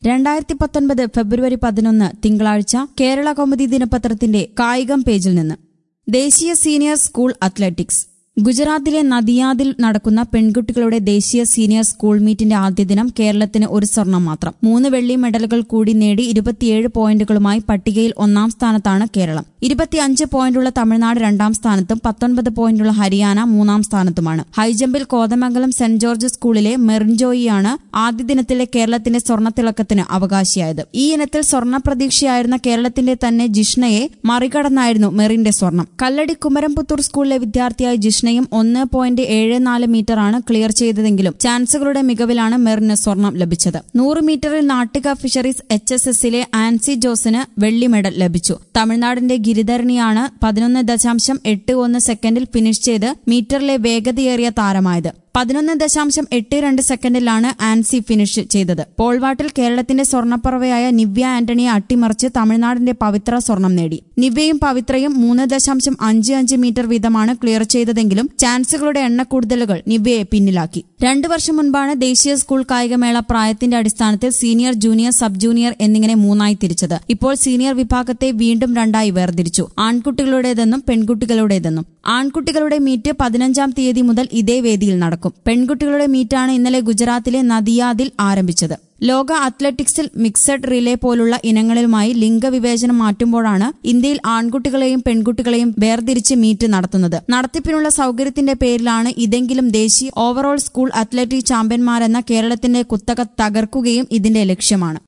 2019 ഫെബ്രുവരി 11 തിങ്കളാഴ്ച കേരള കൗമുദി ദിനപത്രത്തിന്റെ കായികം പേജിൽ നിന്ന് ദേശീയ സീനിയർ സ്കൂൾ അത്ലറ്റിക്സ് ഗുജറാത്തിലെ നദിയാദിൽ നടക്കുന്ന പെൺകുട്ടികളുടെ ദേശീയ സീനിയർ സ്കൂൾ മീറ്റിന്റെ ആദ്യ ദിനം കേരളത്തിന് ഒരു സ്വർണം മാത്രം 3 വെള്ളി മെഡലുകൾ കൂടി നേടി 27 പോയിന്റുകളുമായി പട്ടികയിൽ ഒന്നാം സ്ഥാനത്താണ് കേരളം. 25 പോയിന്റുള്ള തമിഴ്നാട് രണ്ടാം സ്ഥാനത്തും 19 പോയിന്റുള്ള ഹരിയാന മൂന്നാം സ്ഥാനത്തുമാണ്. ഹൈജമ്പിൽ കോതമംഗലം സെന്റ് ജോർജ് സ്കൂളിലെ മെറിൻജോയിയാണ് ആദ്യ ദിനത്തിലെ കേരളത്തിന്റെ സ്വർണ്ണത്തിളക്കത്തിന് അവകാശിയായത്. ഈ ഇനത്തിൽ സ്വർണ്ണ പ്രതീക്ഷയായിരുന്ന കേരളത്തിന്റെ തന്നെ ജിഷ്ണയെ മറികടന്നായിരുന്നു മെറിന്റെ സ്വർണം. കല്ലടി കുമരംപുത്തൂർ സ്കൂളിലെ വിദ്യാർത്ഥിയായ ജിഷ്ണയും 1.74 മീറ്ററാണ് ക്ലിയർ ചെയ്തതെങ്കിലും ചാൻസുകളുടെ മികവിലാണ് മെറിന് സ്വർണം ലഭിച്ചത്. 100 മീറ്ററിൽ നാട്ടിക ഫിഷറീസ് HSSലെ ആൻസി ജോസിന് വെള്ളി മെഡൽ ലഭിച്ചു. തമിഴ്നാടിന്റെ ഗിരിധരണിയാണ് 11.81 സെക്കൻഡിൽ ഫിനിഷ് ചെയ്ത് മീറ്ററിലെ വേഗതയേറിയ താരമായത്. 11.82 സെക്കൻഡിലാണ് ആൻസി ഫിനിഷ് ചെയ്തത്. പോൾവാട്ടിൽ കേരളത്തിന്റെ സ്വർണ്ണപ്പറവയായ നിവ്യ ആന്റണിയെ അട്ടിമറിച്ച് തമിഴ്നാടിന്റെ പവിത്ര സ്വർണം നേടി. നിവ്യയും പവിത്രയും 3.55 മീറ്റർ വീതമാണ് ക്ലിയർ ചെയ്തതെങ്കിലും ചാൻസുകളുടെ എണ്ണക്കൂടുതലുകൾ നിവ്യയെ പിന്നിലാക്കി. 2 വർഷം മുൻപാണ് ദേശീയ സ്കൂൾ കായികമേള പ്രായത്തിന്റെ അടിസ്ഥാനത്തിൽ സീനിയർ, ജൂനിയർ, സബ് ജൂനിയർ എന്നിങ്ങനെ 3ആയി തിരിച്ചത്. ഇപ്പോൾ സീനിയർ വിഭാഗത്തെ വീണ്ടും 2ആയി വേർതിരിച്ചു. ആൺകുട്ടികളുടേതെന്നും പെൺകുട്ടികളുടേതെന്നും. ആൺകുട്ടികളുടെ മീറ്റ് 15-ാം തീയതി മുതൽ ഇതേ വേദിയിൽ നടക്കും. പെൺകുട്ടികളുടെ മീറ്റാണ് ഇന്നലെ ഗുജറാത്തിലെ നദിയാദിൽ ആരംഭിച്ചത്. ലോക അത്ലറ്റിക്സിൽ മിക്സഡ് റിലേ പോലുള്ള ഇനങ്ങളിലുമായി ലിംഗവിവേചനം മാറ്റുമ്പോഴാണ് ഇന്ത്യയിൽ ആൺകുട്ടികളെയും പെൺകുട്ടികളെയും വേർതിരിച്ച് മീറ്റ് നടത്തുന്നത്. നടത്തിപ്പിനുള്ള സൌകര്യത്തിന്റെ പേരിലാണ് ഇതെങ്കിലും ദേശീയ ഓവറോൾ സ്കൂൾ അത്ലറ്റിക് ചാമ്പ്യന്മാരെന്ന കേരളത്തിന്റെ കുത്തക തകർക്കുകയും ഇതിന്റെ ലക്ഷ്യമാണ്.